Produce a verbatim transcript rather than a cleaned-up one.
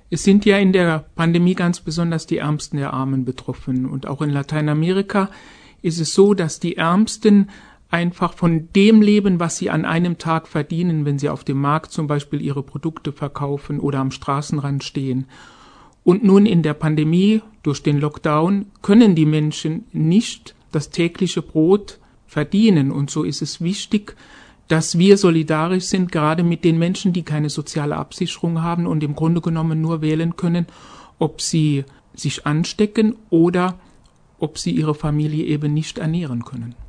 Es sind ja in der Pandemie ganz besonders die Ärmsten der Armen betroffen. Und auch in Lateinamerika ist es so, dass die Ärmsten einfach von dem leben, was sie an einem Tag verdienen, wenn sie auf dem Markt zum Beispiel ihre Produkte verkaufen oder am Straßenrand stehen. Und nun in der Pandemie, durch den Lockdown, können die Menschen nicht das tägliche Brot verdienen. Und so ist es wichtig, dass wir solidarisch sind, gerade mit den Menschen, die keine soziale Absicherung haben und im Grunde genommen nur wählen können, ob sie sich anstecken oder ob sie ihre Familie eben nicht ernähren können.